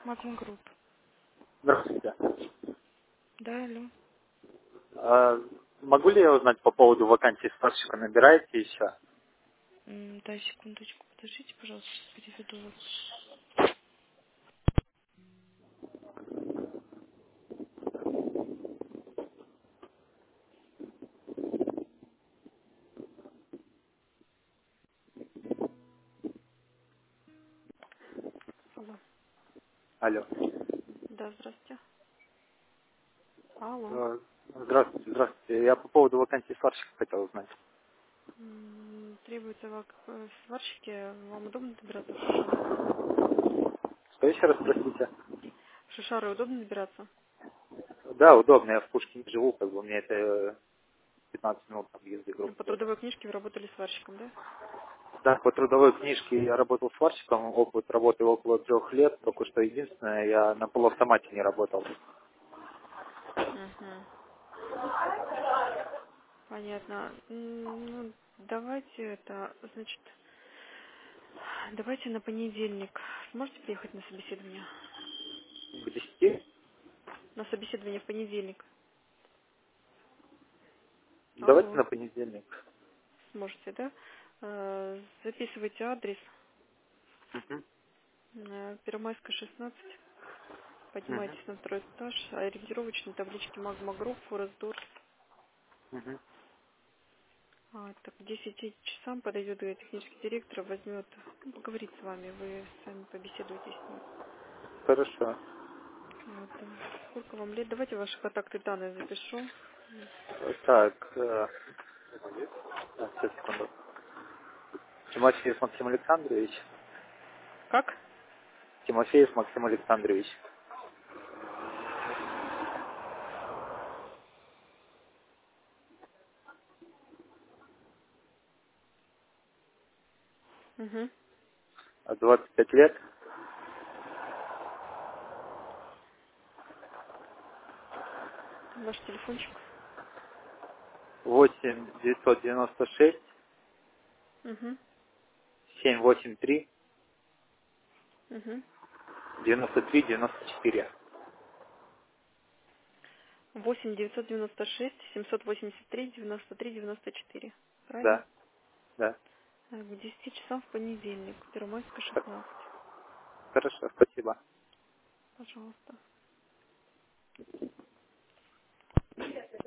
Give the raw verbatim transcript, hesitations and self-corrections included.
Магма Групп. Здравствуйте. Да, алло. А, могу ли я узнать по поводу вакансии сварщика? Набираете еще? М, Да, секундочку, подождите, пожалуйста, переведу вас. Алло. Алло. Да, здравствуйте. Алло. Э, Здравствуйте, здравствуйте. Я по поводу вакансии сварщика хотел узнать. М, Требуется вак- э, сварщики. Вам удобно добираться в Шишары? Что еще раз спросите? В Шишары удобно добираться? Да, удобно. Я в Пушкине живу, как бы мне это э, пятнадцать минут там езды, Ну, грубо по говоря. трудовой книжке вы работали сварщиком, да? Да, по трудовой книжке я работал сварщиком, опыт работы около трех лет, только что единственное, я на полуавтомате не работал. Угу. Понятно. М, Ну, давайте это, значит, давайте на понедельник. Сможете приехать на собеседование? К десяти? На собеседование в понедельник. Давайте Алло. на понедельник. Сможете, да? Э, Записывайте адрес. Мгм, Э, Первомайская, шестнадцать. мгм, Поднимайтесь на второй этаж. Ориентировочные таблички Магма Групп, Форестдорс. мгм. А, так, к десяти часам подойдет э, технический директор, возьмет, ну, поговорит с вами, вы сами побеседуете с ним. Хорошо. Вот, э, сколько вам лет? Давайте ваши контакты данные запишу. Так, э, так, сейчас, секунду. Тимофеев Максим Александрович. Как? Тимофеев Максим Александрович. Угу. двадцать пять лет. Ваш телефончик. восемь девятьсот девяносто шесть Угу. семь восемь три Угу. девяносто три девяносто четыре. восемь девятьсот девяносто шесть семьсот восемьдесят три девяносто три девяносто четыре. Правильно? Да, да. Э, К десяти часам в понедельник. Первомайская, Х- шестнадцать. Хорошо, спасибо. Пожалуйста.